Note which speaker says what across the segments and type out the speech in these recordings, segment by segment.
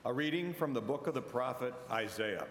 Speaker 1: A reading from the book of the prophet Isaiah.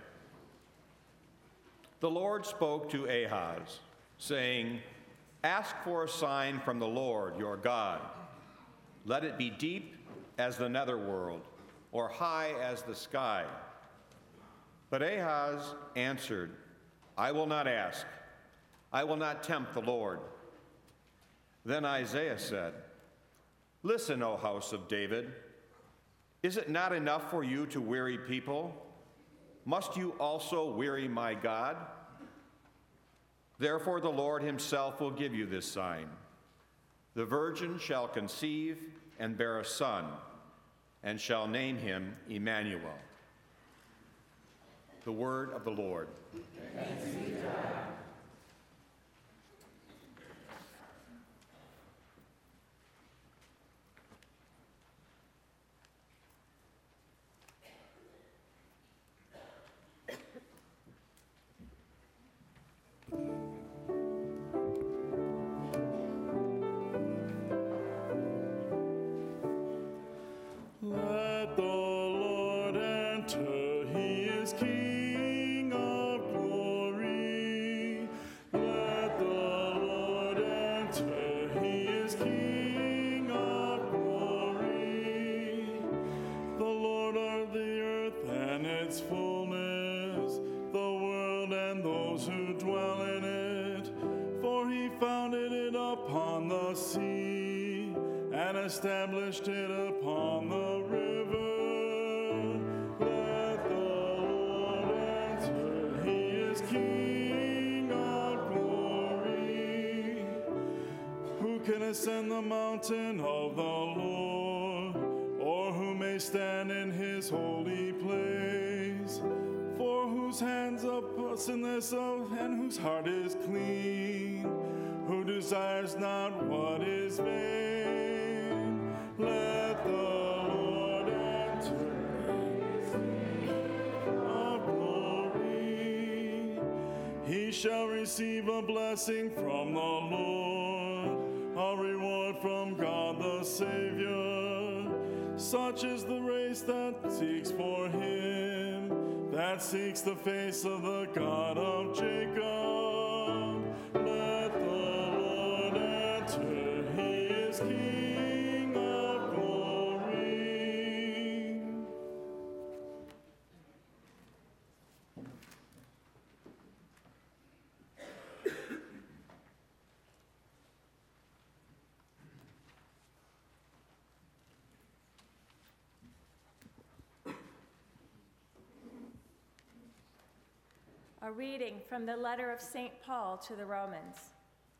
Speaker 1: The Lord spoke to Ahaz, saying, "Ask for a sign from the Lord your God. Let it be deep as the netherworld, or high as the sky." But Ahaz answered, "I will not ask. I will not tempt the Lord." Then Isaiah said, "Listen, O house of David. Is it not enough for you to weary people? Must you also weary my God? Therefore the Lord himself will give you this sign. The virgin shall conceive and bear a son, and shall name him Emmanuel." The word of the Lord.
Speaker 2: Thanks be to God.
Speaker 3: Let the Lord enter, he is King of glory. Let the Lord enter, he is King of glory. The Lord of the earth and its fullness, the world and those who dwell in it. For he founded it upon the sea and established it upon the river. Let the Lord enter, he is King of glory. Who can ascend the mountain of the Lord, or who may stand in his holy place? For whose hands are sinless and whose heart is clean, who desires not what is vain. Let the Lord enter, of glory. He shall receive a blessing from the Lord, a reward from God the Savior. Such is the race that seeks for him, that seeks the face of the God of Jacob. Let the Lord enter, he is King of glory.
Speaker 4: A reading from the letter of St. Paul to the Romans.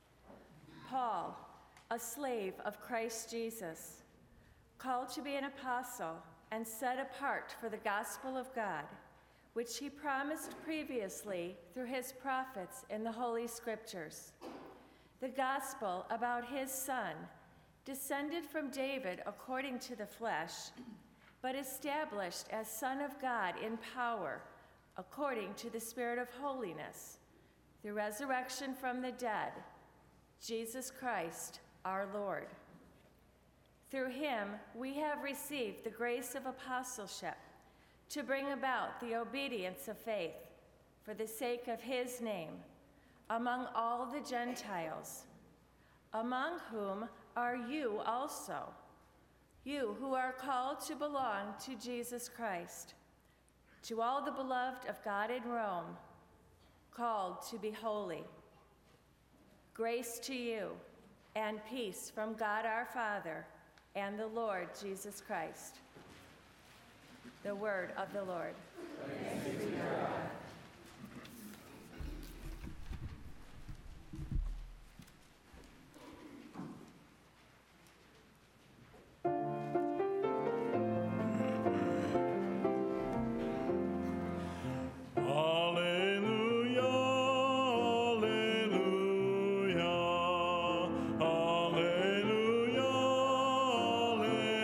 Speaker 4: Paul, a slave of Christ Jesus, called to be an apostle and set apart for the gospel of God, which he promised previously through his prophets in the Holy Scriptures. The gospel about his Son, descended from David according to the flesh, but established as Son of God in power, according to the Spirit of holiness, the resurrection from the dead, Jesus Christ, our Lord. Through him we have received the grace of apostleship to bring about the obedience of faith for the sake of his name among all the Gentiles, among whom are you also, you who are called to belong to Jesus Christ. To all the beloved of God in Rome, called to be holy. Grace to you and peace from God our Father and the Lord Jesus Christ. The word of the Lord.
Speaker 2: Thanks be to God.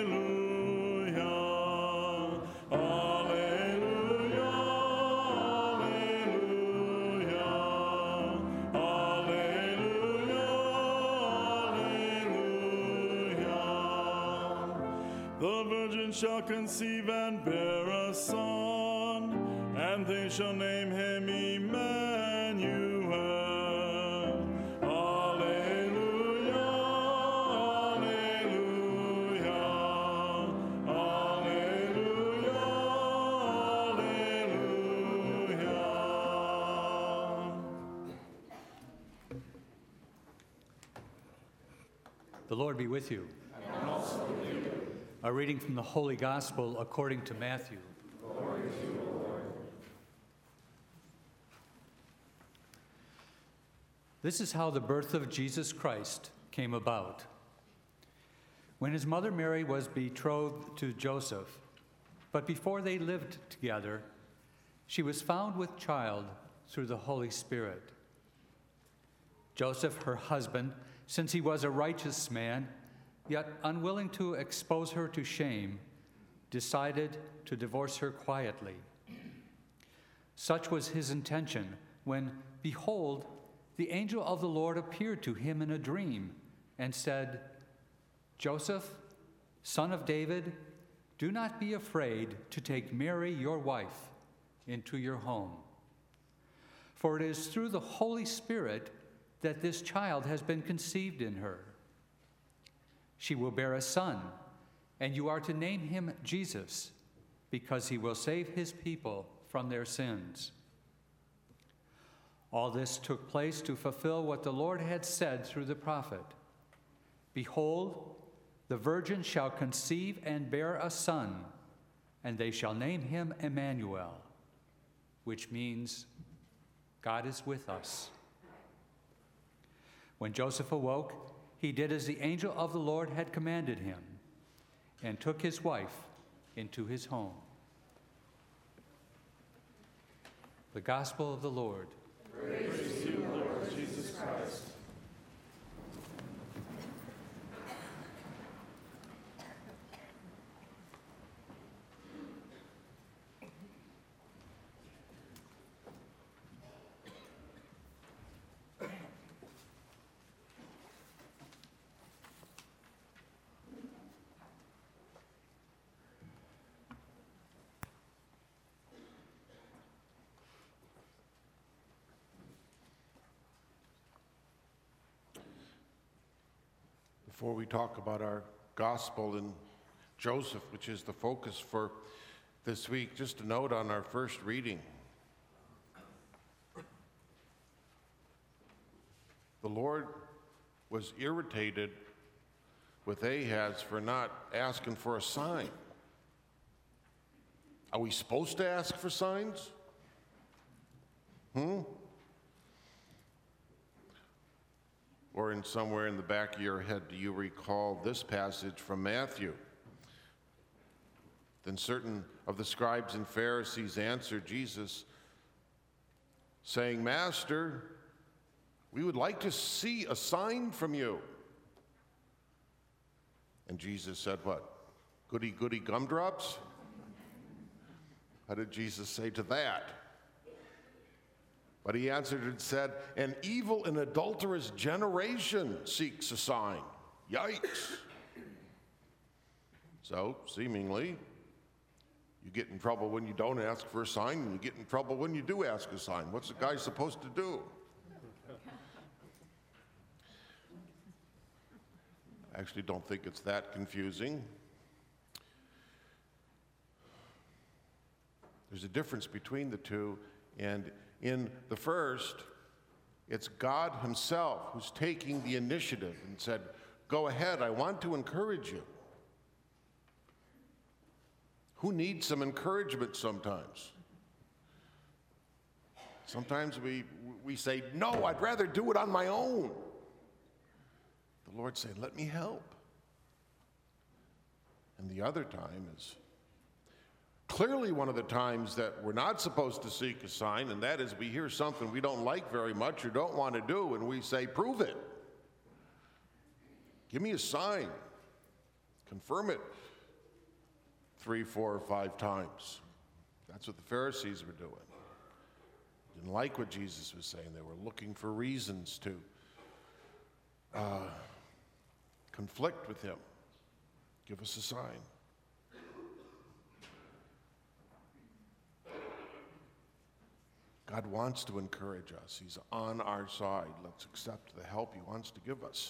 Speaker 3: Alleluia, alleluia, alleluia. The virgin shall conceive and bear a son, and they shall name him Emmanuel. Alleluia, alleluia, alleluia, alleluia.
Speaker 5: The Lord be with you.
Speaker 2: And also with you.
Speaker 5: A reading from the Holy Gospel according to Matthew.
Speaker 2: Glory to you, Lord.
Speaker 5: This is how the birth of Jesus Christ came about. When his mother Mary was betrothed to Joseph, but before they lived together, she was found with child through the Holy Spirit. Joseph, her husband, since he was a righteous man, yet unwilling to expose her to shame, decided to divorce her quietly. Such was his intention when, behold, the angel of the Lord appeared to him in a dream and said, "Joseph, son of David, do not be afraid to take Mary, your wife, into your home. For it is through the Holy Spirit that this child has been conceived in her. She will bear a son, and you are to name him Jesus, because he will save his people from their sins." All this took place to fulfill what the Lord had said through the prophet. "Behold, the virgin shall conceive and bear a son, and they shall name him Emmanuel," which means God is with us. When Joseph awoke, he did as the angel of the Lord had commanded him, and took his wife into his home. The Gospel of the Lord.
Speaker 2: Praise to you, Lord Jesus Christ.
Speaker 6: Before we talk about our gospel in Joseph, which is the focus for this week, just a note on our first reading. The Lord was irritated with Ahaz for not asking for a sign. Are we supposed to ask for signs? Or in somewhere in the back of your head, do you recall this passage from Matthew? Then certain of the scribes and Pharisees answered Jesus, saying, "Master, we would like to see a sign from you." And Jesus said, what? Goody, goody gumdrops? How did Jesus say to that? But he answered and said, "An evil and adulterous generation seeks a sign." Yikes. So, seemingly, you get in trouble when you don't ask for a sign, and you get in trouble when you do ask a sign. What's a guy supposed to do? I actually don't think it's that confusing. There's a difference between the two, and in the first, it's God himself who's taking the initiative and said, "Go ahead, I want to encourage you." Who needs some encouragement sometimes? Sometimes we say, "No, I'd rather do it on my own." The Lord said, "Let me help." And the other time is clearly one of the times that we're not supposed to seek a sign, and that is we hear something we don't like very much or don't want to do, and we say, "Prove it. Give me a sign. Confirm it 3, 4, or 5 times. That's what the Pharisees were doing. Didn't like what Jesus was saying. They were looking for reasons to conflict with him. Give us a sign. God wants to encourage us. He's on our side. Let's accept the help he wants to give us.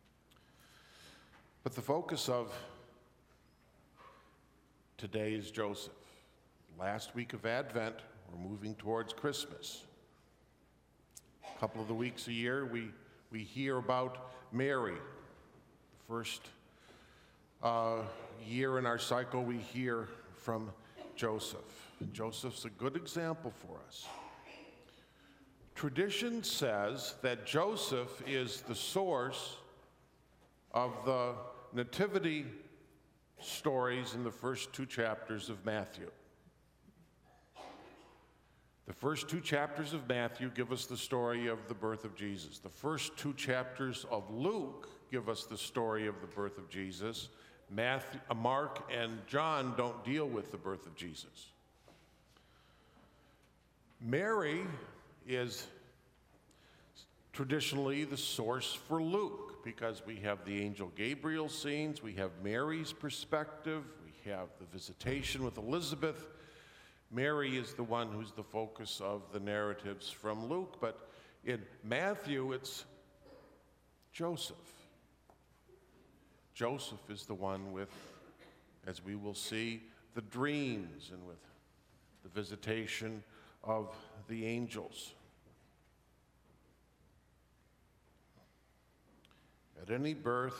Speaker 6: But the focus of today is Joseph. Last week of Advent, we're moving towards Christmas. A couple of the weeks a year, we hear about Mary. The first year in our cycle, we hear from Joseph. And Joseph's a good example for us. Tradition says that Joseph is the source of the nativity stories in the first 2 chapters of Matthew. The first 2 chapters of Matthew give us the story of the birth of Jesus. The first 2 chapters of Luke give us the story of the birth of Jesus. Mark and John don't deal with the birth of Jesus. Mary is traditionally the source for Luke because we have the angel Gabriel scenes, we have Mary's perspective, we have the visitation with Elizabeth. Mary is the one who's the focus of the narratives from Luke, but in Matthew it's Joseph. Joseph is the one with, as we will see, the dreams and with the visitation of the angels. At any birth,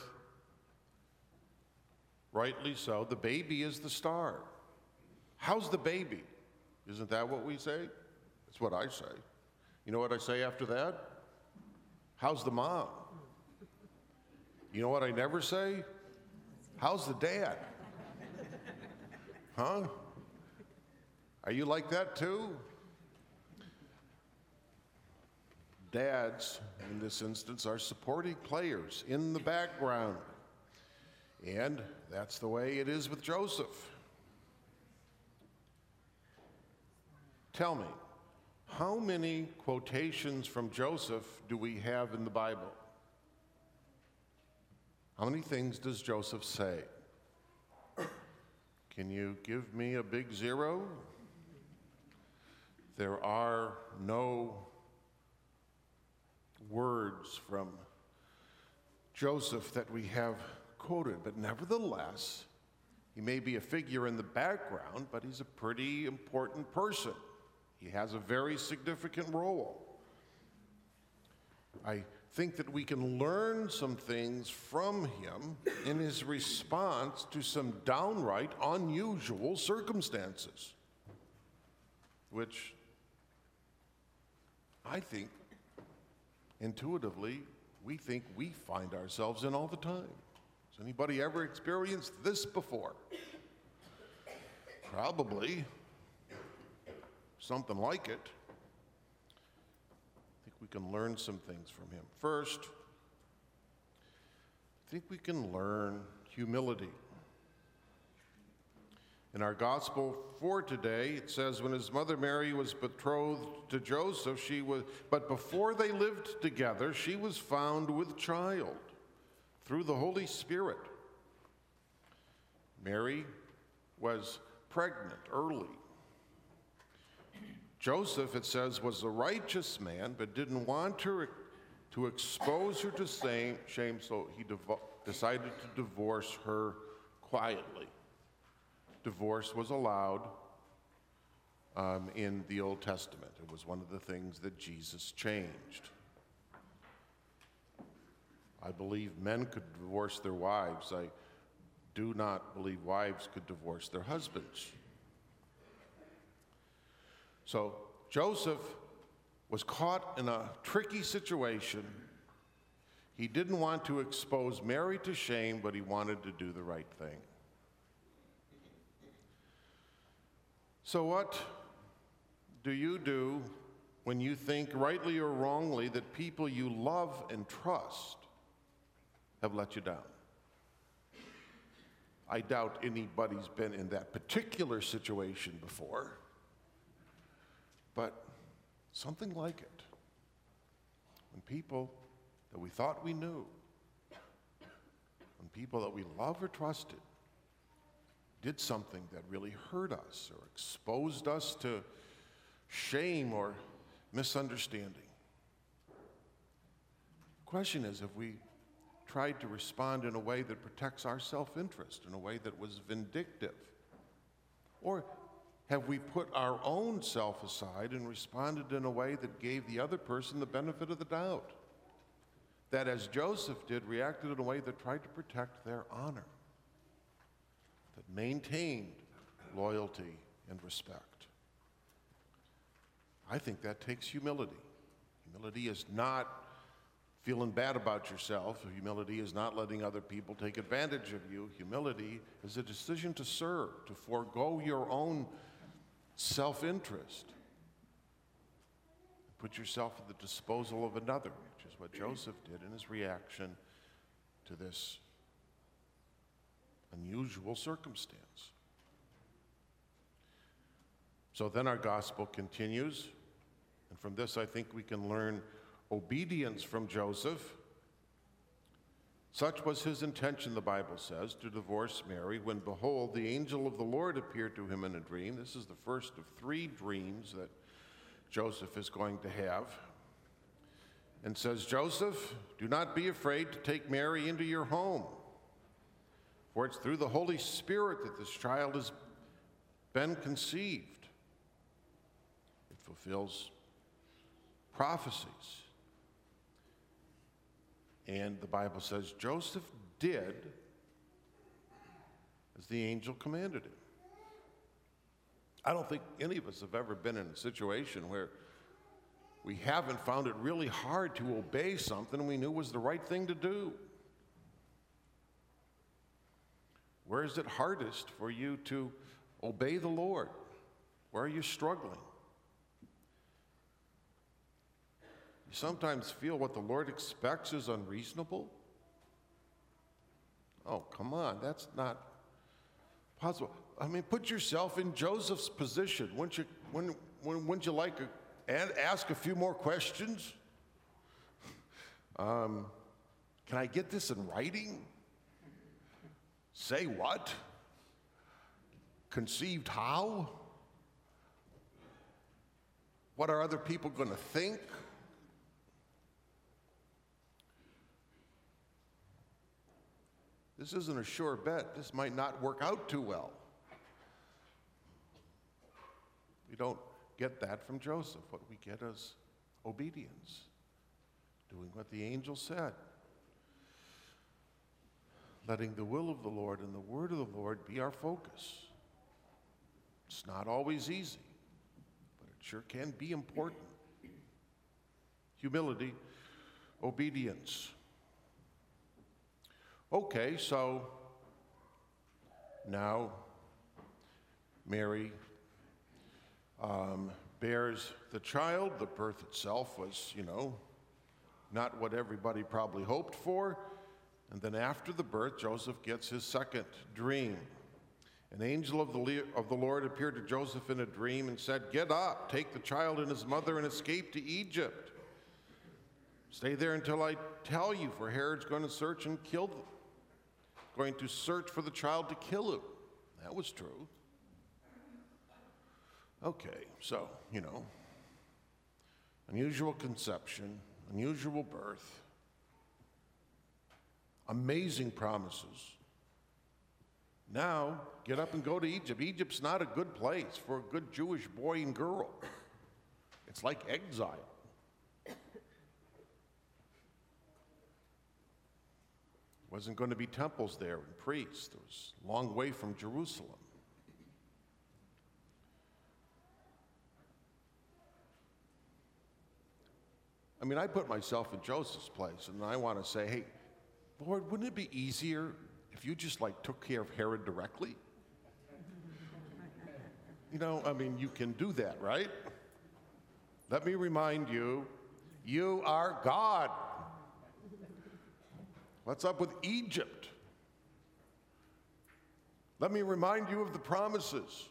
Speaker 6: rightly so, the baby is the star. How's the baby? Isn't that what we say? That's what I say. You know what I say after that? How's the mom? You know what I never say? How's the dad? Huh? Are you like that too? Dads, in this instance, are supporting players in the background. And that's the way it is with Joseph. Tell me, how many quotations from Joseph do we have in the Bible? How many things does Joseph say? Can you give me a big 0? There are no words from Joseph that we have quoted, but nevertheless, he may be a figure in the background, but he's a pretty important person. He has a very significant role. I think that we can learn some things from him in his response to some downright unusual circumstances, which I think intuitively we think we find ourselves in all the time. Has anybody ever experienced this before? Probably something like it. I think we can learn some things from him. First, I think we can learn humility. In our gospel for today, it says, when his mother Mary was betrothed to Joseph, but before they lived together, she was found with child through the Holy Spirit. Mary was pregnant early. Joseph, it says, was a righteous man, but didn't want her to expose her to shame, so he decided to divorce her quietly. Divorce was allowed in the Old Testament. It was one of the things that Jesus changed. I believe men could divorce their wives. I do not believe wives could divorce their husbands. So Joseph was caught in a tricky situation. He didn't want to expose Mary to shame, but he wanted to do the right thing. So what do you do when you think, rightly or wrongly, that people you love and trust have let you down? I doubt anybody's been in that particular situation before, but something like it. When people that we thought we knew, when people that we loved or trusted, did something that really hurt us or exposed us to shame or misunderstanding. The question is, have we tried to respond in a way that protects our self-interest, in a way that was vindictive? Or have we put our own self aside and responded in a way that gave the other person the benefit of the doubt? That, as Joseph did, reacted in a way that tried to protect their honor, that maintained loyalty and respect. I think that takes humility. Humility is not feeling bad about yourself. Humility is not letting other people take advantage of you. Humility is a decision to serve, to forego your own self-interest. Put yourself at the disposal of another, which is what Joseph did in his reaction to this unusual circumstance. So then our gospel continues, and from this I think we can learn obedience from Joseph. Such was his intention, the Bible says, to divorce Mary, when behold, the angel of the Lord appeared to him in a dream. This is the first of 3 dreams that Joseph is going to have. And says, Joseph, do not be afraid to take Mary into your home, for it's through the Holy Spirit that this child has been conceived. It fulfills prophecies. And the Bible says Joseph did as the angel commanded him. I don't think any of us have ever been in a situation where we haven't found it really hard to obey something we knew was the right thing to do. Where is it hardest for you to obey the Lord? Where are you struggling? You sometimes feel what the Lord expects is unreasonable. Oh, come on, that's not possible. I mean, put yourself in Joseph's position. Wouldn't you like to ask a few more questions? Can I get this in writing? Say what? Conceived how? What are other people going to think? This isn't a sure bet. This might not work out too well. We don't get that from Joseph. What we get is obedience, doing what the angel said, letting the will of the Lord and the word of the Lord be our focus. It's not always easy, but it sure can be important. Humility, obedience. Okay, so now Mary bears the child. The birth itself was, not what everybody probably hoped for. And then after the birth, Joseph gets his second dream. An angel of the Lord appeared to Joseph in a dream and said, "Get up, take the child and his mother and escape to Egypt. Stay there until I tell you, for Herod's going to search and kill them. Going to search for the child to kill him." That was true. Okay, so, unusual conception, unusual birth, amazing promises. Now, get up and go to Egypt. Egypt's not a good place for a good Jewish boy and girl. It's like exile. Wasn't going to be temples there and priests. It was a long way from Jerusalem. I mean, I put myself in Joseph's place, and I want to say, hey, Lord, wouldn't it be easier if you just took care of Herod directly? You can do that, right? Let me remind you, you are God. What's up with Egypt? Let me remind you of the promises.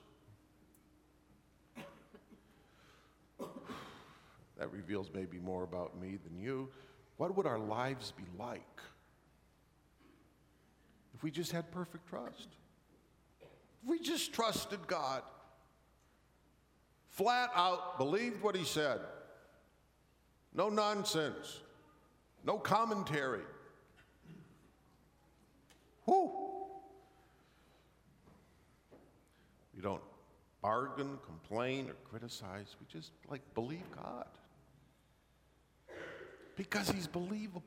Speaker 6: That reveals maybe more about me than you. What would our lives be like if we just had perfect trust? If we just trusted God, flat out believed what he said, No nonsense. No commentary. Whew. We don't bargain, complain, or criticize. We just believe God. Because he's believable.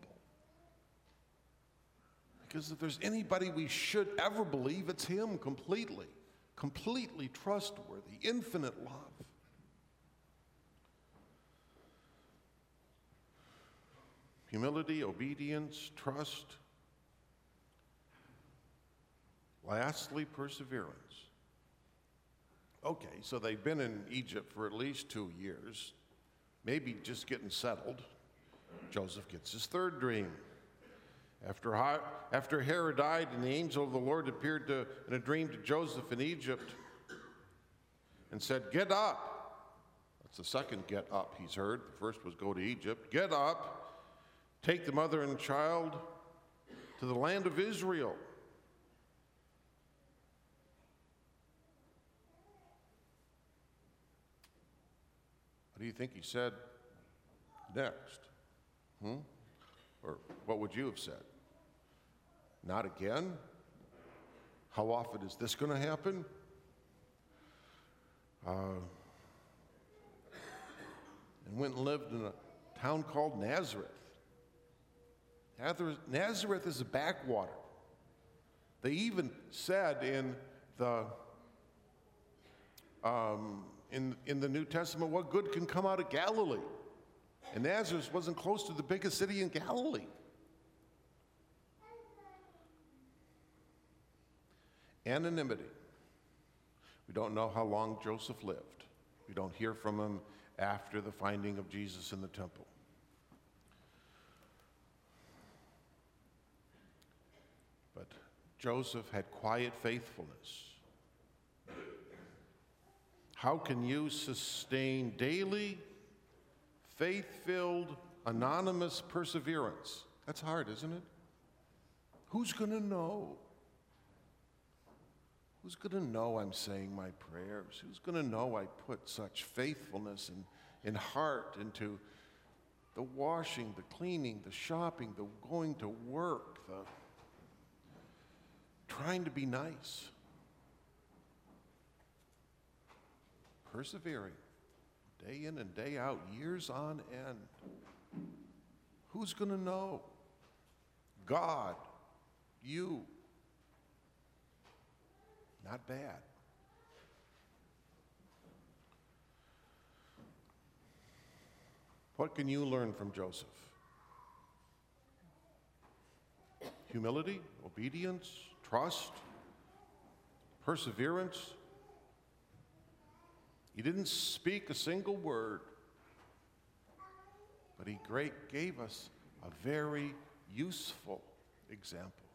Speaker 6: Because if there's anybody we should ever believe, it's him completely. Completely trustworthy, infinite love. Humility, obedience, trust. Lastly, perseverance. Okay, so they've been in Egypt for at least 2 years, maybe just getting settled. Joseph gets his third dream. After Herod died and the angel of the Lord appeared in a dream to Joseph in Egypt and said, "Get up." That's the second get up he's heard. The first was go to Egypt. "Get up, take the mother and child to the land of Israel. What do you think he said next? Or what would you have said? Not again? How often is this going to happen? And went and lived in a town called Nazareth. Nazareth is a backwater. They even said in the New Testament, what good can come out of Galilee? And Nazareth wasn't close to the biggest city in Galilee. Anonymity. We don't know how long Joseph lived. We don't hear from him after the finding of Jesus in the temple. But Joseph had quiet faithfulness. How can you sustain daily, faith-filled, anonymous perseverance? That's hard, isn't it? Who's going to know? Who's going to know I'm saying my prayers? Who's going to know I put such faithfulness and heart into the washing, the cleaning, the shopping, the going to work, the trying to be nice? Persevering, day in and day out, years on end. Who's going to know? God, you. Not bad. What can you learn from Joseph? Humility, obedience, trust, perseverance. He didn't speak a single word, but he gave us a very useful example.